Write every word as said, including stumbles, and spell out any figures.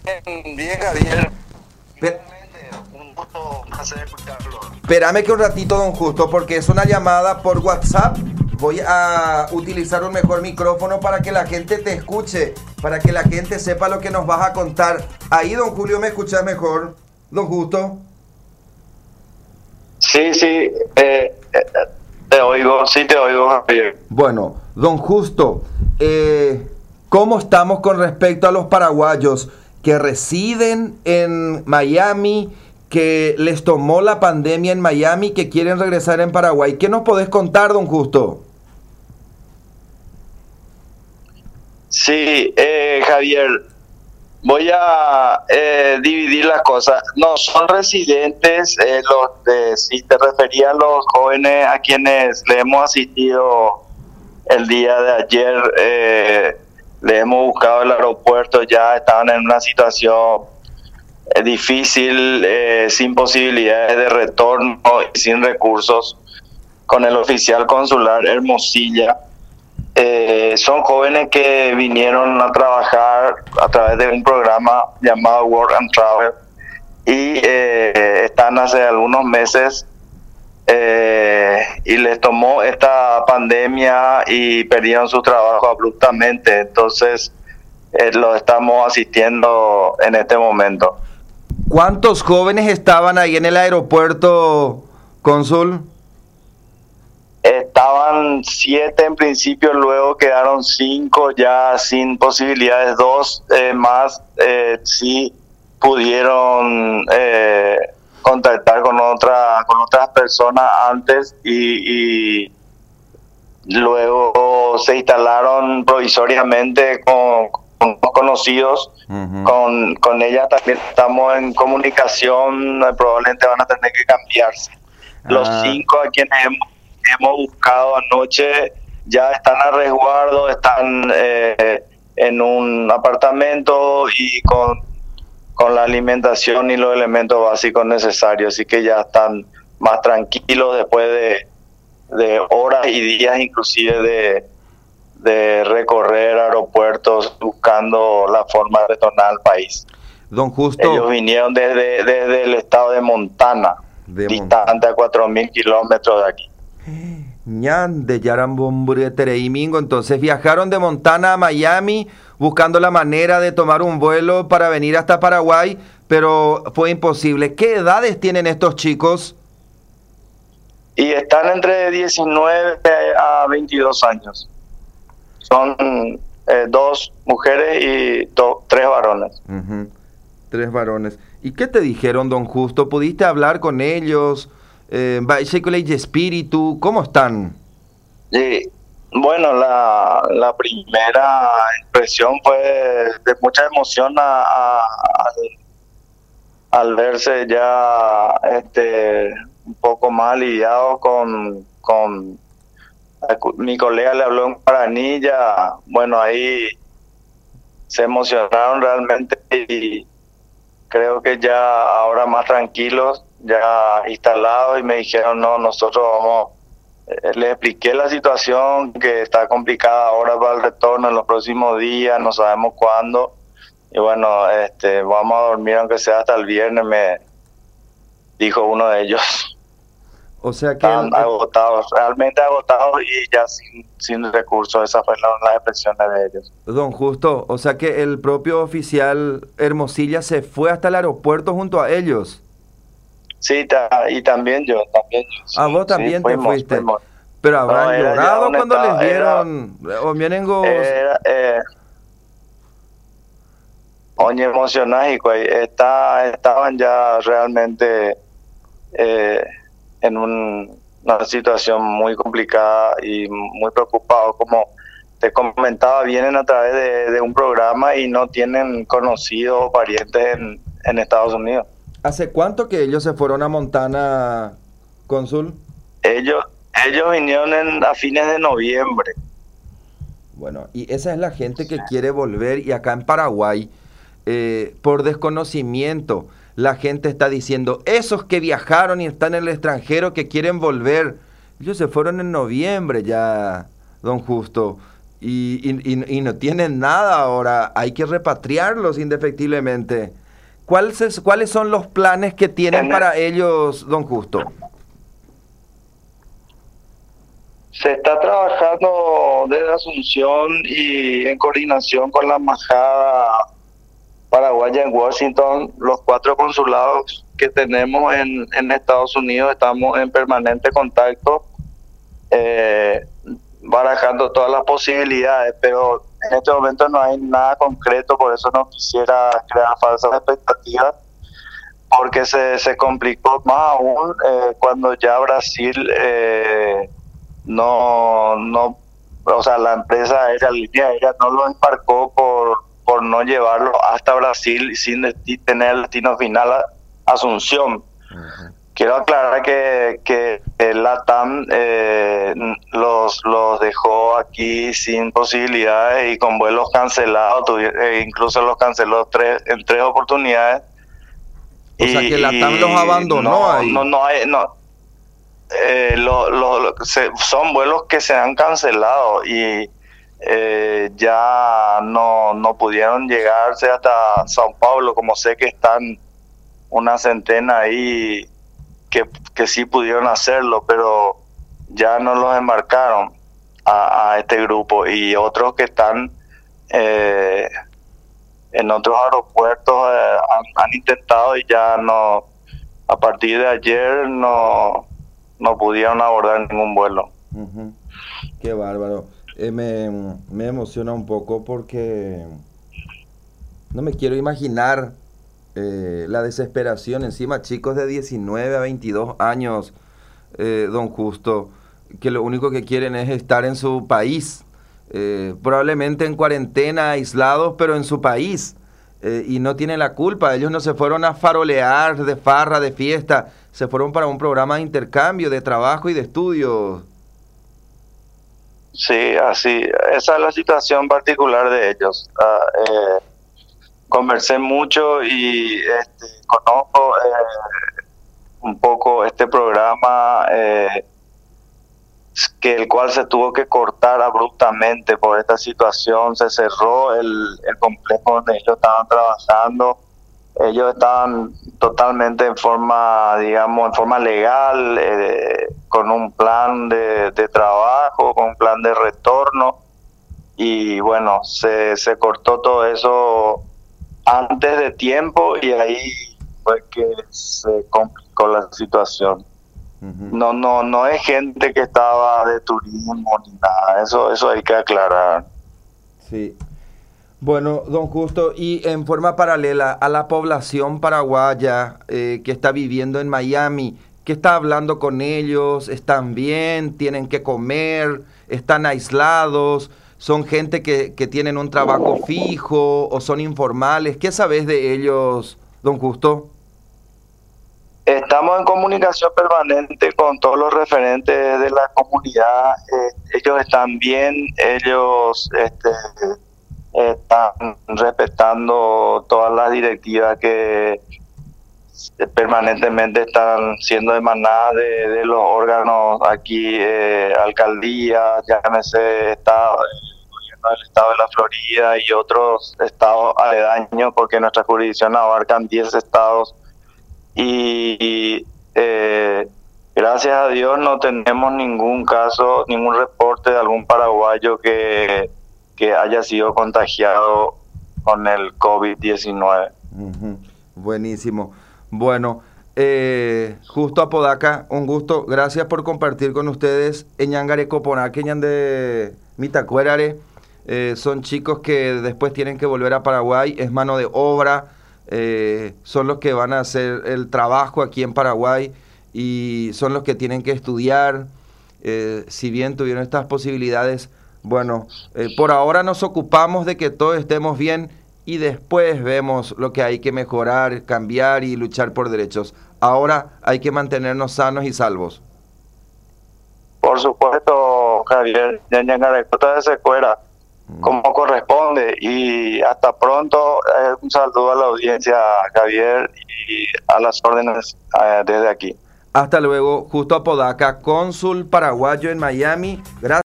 Bien, bien, Javier. Pe- Igualmente, un gusto, un placer escucharlo. Espérame que un ratito, don Justo, porque es una llamada por WhatsApp. Voy a utilizar un mejor micrófono para que la gente te escuche, para que la gente sepa lo que nos vas a contar. Ahí, don Julio, ¿me escuchas mejor? Don Justo. Sí, sí, eh, eh, te oigo, sí te oigo, Javier. Bueno, don Justo, eh, ¿cómo estamos con respecto a los paraguayos que residen en Miami, que les tomó la pandemia en Miami, que quieren regresar en Paraguay? ¿Qué nos podés contar, don Justo? Sí, eh, Javier, voy a eh, dividir las cosas. No son residentes, eh, los de, si te refería a los jóvenes a quienes le hemos asistido el día de ayer, eh, le hemos buscado el aeropuerto, ya estaban en una situación eh, difícil, eh, sin posibilidades de retorno y sin recursos, con el oficial consular Hermosilla. Eh, son jóvenes que vinieron a trabajar a través de un programa llamado Work and Travel y eh, están hace algunos meses eh, y les tomó esta pandemia y perdieron su trabajo abruptamente. Entonces eh, los estamos asistiendo en este momento. ¿Cuántos jóvenes estaban ahí en el aeropuerto, cónsul? Estaban siete en principio, luego quedaron cinco ya sin posibilidades, dos eh, más eh, sí pudieron eh, contactar con otra con otras personas antes y, y luego se instalaron provisoriamente con, con conocidos. Uh-huh. con, con ellas también estamos en comunicación, probablemente van a tener que cambiarse. Los ah. cinco a quienes hemos hemos buscado anoche ya están a resguardo, están eh, en un apartamento y con, con la alimentación y los elementos básicos necesarios, así que ya están más tranquilos después de, de horas y días inclusive de, de recorrer aeropuertos buscando la forma de retornar al país. Don Justo, ellos vinieron desde, desde el estado de Montana, de distante Montana. A cuatro mil kilómetros de aquí. Ñan de Yarambomburetereimingo, entonces viajaron de Montana a Miami buscando la manera de tomar un vuelo para venir hasta Paraguay, pero fue imposible. ¿Qué edades tienen estos chicos? Y están entre diecinueve a veintidós años. Son eh, dos mujeres y do, tres varones. Uh-huh. Tres varones. ¿Y qué te dijeron, don Justo? ¿Pudiste hablar con ellos? Eh, espíritu, ¿cómo están? Sí, bueno, la, la primera impresión fue de mucha emoción a, a, al, al verse ya este un poco más aliviado con, con mi colega le habló en guaraní, ya, bueno, ahí se emocionaron realmente y creo que ya ahora más tranquilos, ya instalados, y me dijeron, no, nosotros vamos, eh, les expliqué la situación, que está complicada ahora para el retorno en los próximos días, no sabemos cuándo, y bueno, este, vamos a dormir aunque sea hasta el viernes, me dijo uno de ellos. O sea que... Están el... agotados, realmente agotados y ya sin, sin recursos, esas fueron las expresiones de ellos. Don Justo, o sea que el propio oficial Hermosilla se fue hasta el aeropuerto junto a ellos. Sí, ta, y también yo, también yo. Sí, ah, vos también sí, te fuimos, fuiste. Fuimos. Pero habrán no, llorado cuando estaba, les dieron... Era, o vienen go... Era, eh, oye, emocionágico, está, estaban ya realmente eh, en un, una situación muy complicada y muy preocupados, como te comentaba, vienen a través de, de un programa y no tienen conocidos o parientes en, en Estados Unidos. ¿Hace cuánto que ellos se fueron a Montana, cónsul? Ellos, ellos vinieron en, a fines de noviembre. Bueno, y esa es la gente que quiere volver, y acá en Paraguay, eh, por desconocimiento, la gente está diciendo, esos que viajaron y están en el extranjero que quieren volver, ellos se fueron en noviembre ya, don Justo. y, y, y, y no tienen nada ahora. Hay que repatriarlos indefectiblemente. ¿Cuáles, ¿Cuáles son los planes que tienen para ellos, don Justo? Se está trabajando desde Asunción y en coordinación con la embajada paraguaya en Washington. Los cuatro consulados que tenemos en, en Estados Unidos estamos en permanente contacto, eh, barajando todas las posibilidades, pero en este momento no hay nada concreto, por eso no quisiera crear falsas expectativas, porque se, se complicó más aún eh, cuando ya Brasil eh, no, no, o sea, la empresa aérea, la línea aérea no lo embarcó por, por no llevarlo hasta Brasil sin tener el destino final a Asunción. Uh-huh. Quiero aclarar que, que el LATAM eh, los, los dejó aquí sin posibilidades y con vuelos cancelados, eh, incluso los canceló tres, en tres oportunidades. O y, sea que el LATAM los abandonó no, ahí. No, no hay, no. Eh, lo, lo, se, son vuelos que se han cancelado y eh, ya no, no pudieron llegarse hasta Sao Paulo, como sé que están una centena ahí que, que sí pudieron hacerlo, pero ya no los embarcaron a, a este grupo, y otros que están eh, en otros aeropuertos eh, han, han intentado y ya no, a partir de ayer no no pudieron abordar ningún vuelo. Uh-huh. Qué bárbaro. Eh, me, me emociona un poco porque no me quiero imaginar eh, la desesperación. Encima chicos de diecinueve a veintidós años, eh, don Justo, que lo único que quieren es estar en su país, eh, probablemente en cuarentena, aislados, pero en su país. Eh, y no tienen la culpa. Ellos no se fueron a farolear de farra, de fiesta, se fueron para un programa de intercambio, de trabajo y de estudio. Sí, así, esa es la situación particular de ellos. Uh, eh, conversé mucho y este, conozco eh, un poco este programa, eh, que el cual se tuvo que cortar abruptamente por esta situación. Se cerró el, el complejo donde ellos estaban trabajando. Ellos estaban totalmente en forma, digamos, en forma legal, eh, con un plan de, de trabajo, con un plan de retorno, y bueno, se, se cortó todo eso antes de tiempo y ahí fue que se complicó la situación. No, no, no es gente que estaba de turismo ni nada, eso, eso hay que aclarar. Sí. Bueno, don Justo, y en forma paralela a la población paraguaya eh, que está viviendo en Miami, ¿qué está hablando con ellos? ¿Están bien? ¿Tienen que comer? ¿Están aislados? ¿Son gente que, que tienen un trabajo fijo o son informales? ¿Qué sabes de ellos, don Justo? Estamos en comunicación permanente con todos los referentes de la comunidad. Eh, ellos están bien, ellos este, están respetando todas las directivas que permanentemente están siendo emanadas de, de los órganos aquí, eh, alcaldía, llámese estado, el gobierno del estado de la Florida y otros estados aledaños, porque nuestra jurisdicción abarcan diez estados. Y eh, gracias a Dios no tenemos ningún caso, ningún reporte de algún paraguayo que, que haya sido contagiado con el COVID diecinueve. Uh-huh. Buenísimo. Bueno, eh, Justo Apodaca, un gusto. Gracias por compartir con ustedes. Eñangare Coponaque, de Mitacuérare. Eh, son chicos que después tienen que volver a Paraguay. Es mano de obra. Eh, son los que van a hacer el trabajo aquí en Paraguay y son los que tienen que estudiar. Eh, si bien tuvieron estas posibilidades, bueno, eh, por ahora nos ocupamos de que todos estemos bien y después vemos lo que hay que mejorar, cambiar y luchar por derechos. Ahora hay que mantenernos sanos y salvos. Por supuesto, Javier, de secuela, como corresponde, y hasta pronto. Eh, un saludo a la audiencia, Javier, y a las órdenes eh, desde aquí. Hasta luego. Justo Apodaca, cónsul paraguayo en Miami. Gracias.